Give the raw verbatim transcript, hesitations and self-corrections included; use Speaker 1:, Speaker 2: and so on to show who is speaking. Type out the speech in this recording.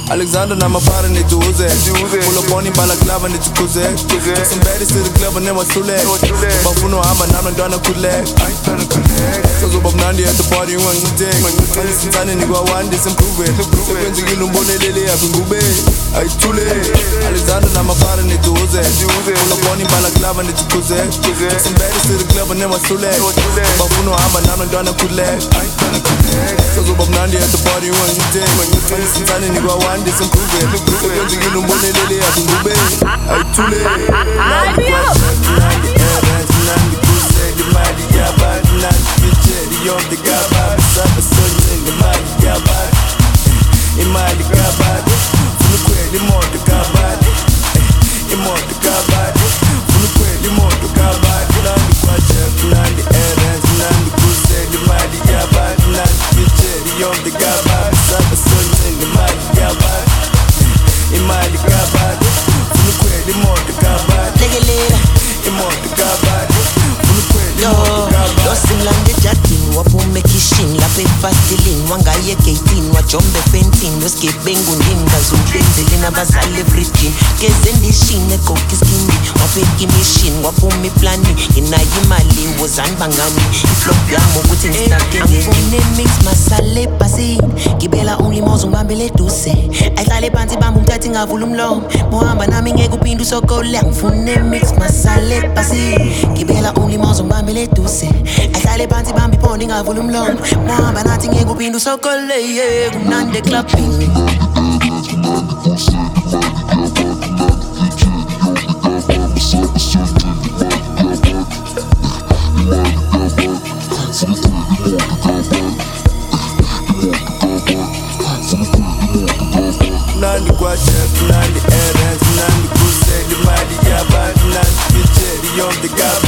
Speaker 1: Alexander namapara nituuze uloboni balaklava nitukuze some baddies to the club and then wahluleka bafuna uhamba nami ntwana khuleka sozoba mnandi at the party ungangiteki angisithane nikwa-one disimprove sekwenzekile umbonelele yaphi ngube ayithule Alexander namapara nituuze uloboni balaklava nitukuze some baddies to the club and then wahluleka bafuna uhamba nami ntwana khuleka sozoba mnandi at the party ungangiteki angisithane nikwa-one disimprove sekwenzekile umbonelele yaphi ngube ayithule imali yabantu nandipitsheli yonke kabantu sabasonyile imali yabantu imali kabantu funa ukhwela imoto kabantu imoto kabantu funa ukhwela imoto kabantu nandi kwajef nandi erens nandi kusela imali yabantu nandipitsheli yonke kabantu sabasonyile imali yabantu imali kabantu funa ukhwela imoto kabantu imoto kabantu
Speaker 2: Yo, yo simlande jatin wapume kishin lapha efastilini wangaye gateini wajombe fentini wesigebengu ndini ngazubenzeli nabazali everything gezendishini egoka iskindi wafika imishini waphuma iplani nginayo imali wozani bangani iflop yami ukuthi ngistakengeni mix masale basi gibela only mozo ngibambele eduse ayihlale phansi bamba umthathi ngavula umlomo mohamba nami ngeke uphinde usokola ngifune mix masale basi gibela only mozo ngibambele eduse ayihlale phansi bamba iphone ngavula umlomo mohamba nathi ngeke uphinde usokole yeah kumnandi clubbing
Speaker 1: Nandi kwajef, nandi erens, nandi kusela imali yabantu nandipitsheli yonke kabantu